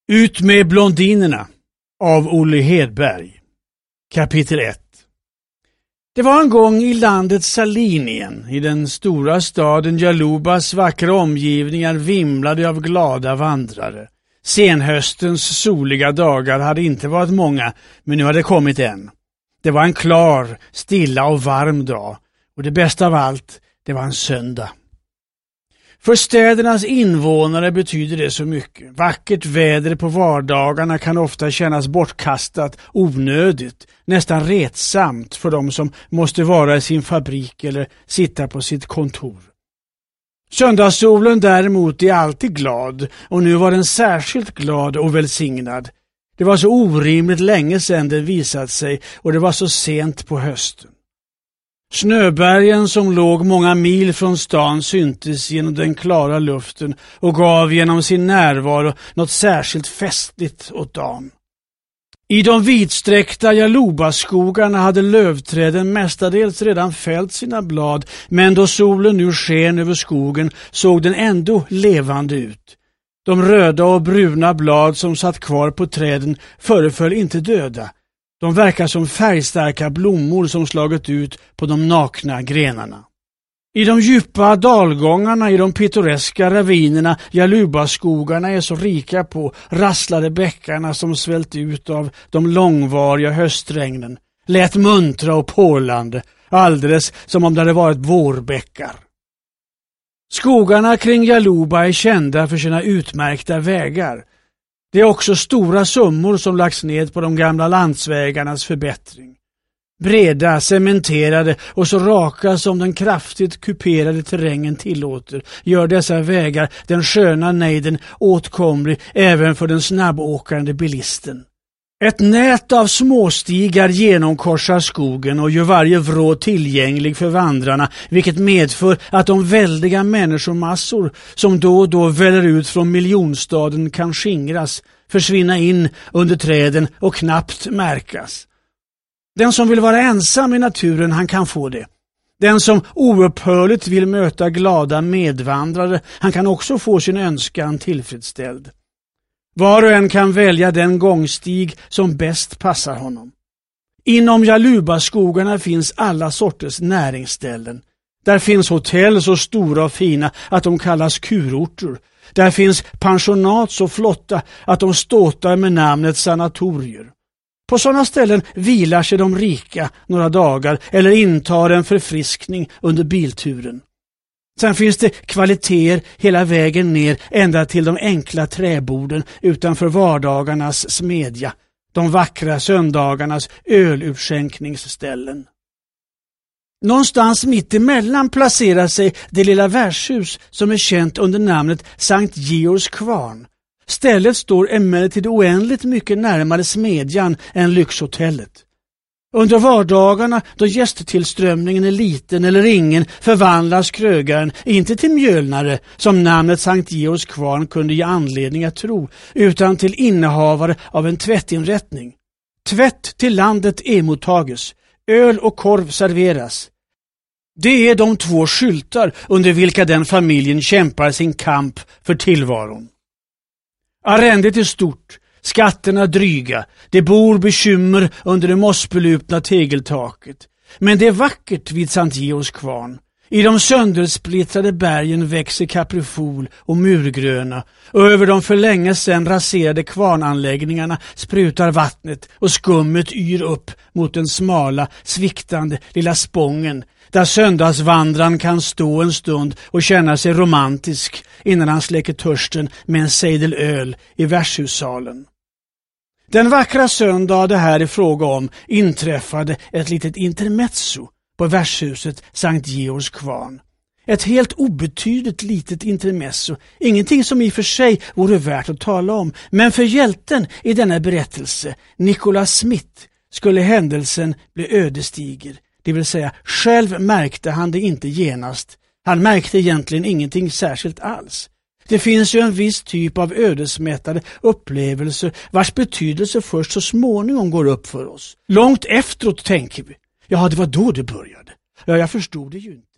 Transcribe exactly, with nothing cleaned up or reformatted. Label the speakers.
Speaker 1: Ut med blondinerna av Olle Hedberg. Kapitel ett. Det var en gång i landet Salinien, i den stora staden Jalubas vackra omgivningar vimlade av glada vandrare. Senhöstens soliga dagar hade inte varit många, men nu hade kommit en. Det var en klar, stilla och varm dag, och det bästa av allt, det var en söndag. För städernas invånare betyder det så mycket. Vackert väder på vardagarna kan ofta kännas bortkastat, onödigt, nästan retsamt för dem som måste vara i sin fabrik eller sitta på sitt kontor. Söndagssolen däremot är alltid glad, och nu var den särskilt glad och välsignad. Det var så orimligt länge sedan den visat sig, och det var så sent på hösten. Snöbergen som låg många mil från stan syntes genom den klara luften och gav genom sin närvaro något särskilt festligt åt dagen. I de vidsträckta Jalubaskogarna hade lövträden mestadels redan fällt sina blad, men då solen nu sken över skogen såg den ändå levande ut. De röda och bruna blad som satt kvar på träden föreföll inte döda. De verkar som färgstarka blommor som slagit ut på de nakna grenarna. I de djupa dalgångarna, i de pittoreska ravinerna Jalubaskogarna är så rika på, rasslade bäckarna som svällt ut av de långvariga höstregnen, lät muntra och pålande, alldeles som om det hade varit vårbäckar. Skogarna kring Jaluba är kända för sina utmärkta vägar. Det är också stora summor som lagts ned på de gamla landsvägarnas förbättring. Breda, cementerade och så raka som den kraftigt kuperade terrängen tillåter gör dessa vägar den sköna nejden åtkomlig även för den snabbåkande bilisten. Ett nät av småstigar genomkorsar skogen och gör varje vrå tillgänglig för vandrarna, vilket medför att de väldiga människomassor som då och då väller ut från miljonstaden kan skingras, försvinna in under träden och knappt märkas. Den som vill vara ensam i naturen, han kan få det. Den som oupphörligt vill möta glada medvandrare, han kan också få sin önskan tillfredsställd. Var och en kan välja den gångstig som bäst passar honom. Inom Jalubaskogarna finns alla sorters näringsställen. Där finns hotell så stora och fina att de kallas kurorter. Där finns pensionat så flotta att de ståtar med namnet sanatorier. På sådana ställen vilar sig de rika några dagar eller intar en förfriskning under bilturen. Sen finns det kvaliteter hela vägen ner ända till de enkla träborden utanför vardagarnas smedja, de vackra söndagarnas ölutskänkningsställen. Någonstans mitt emellan placerar sig det lilla värdshus som är känt under namnet Sankt Georgs kvarn. Stället står emellertid oändligt mycket närmare smedjan än lyxhotellet. Under vardagarna, då gästtillströmningen är liten eller ingen, förvandlas krögaren inte till mjölnare, som namnet Sankt Georgs kvarn kunde ge anledning att tro, utan till innehavare av en tvättinrättning. Tvätt till landet emottages, öl och korv serveras. Det är de två skyltar under vilka den familjen kämpar sin kamp för tillvaron. Arrendet är stort, skatterna dryga, det bor bekymmer under det mossbelupna tegeltaket. Men det är vackert vid Sankt Georgs kvarn. I de söndersplittrade bergen växer kaprifol och murgröna, och över de för länge sedan raserade kvarnanläggningarna sprutar vattnet och skummet yr upp mot den smala, sviktande lilla spången, där söndagsvandran kan stå en stund och känna sig romantisk innan han släcker törsten med en sejdel öl i värshussalen. Den vackra söndag det här är fråga om inträffade ett litet intermezzo på värshuset Sankt Georgs kvarn. Ett helt obetydligt litet intermezzo, ingenting som i och för sig vore värt att tala om, men för hjälten i denna berättelse, Nicholas Smith, skulle händelsen bli ödesdiger. Det vill säga, själv märkte han det inte genast. Han märkte egentligen ingenting särskilt alls. Det finns ju en viss typ av ödesmättade upplevelser vars betydelse först så småningom går upp för oss. Långt efteråt tänker vi, ja, det var då det började. Ja, jag förstod det ju inte.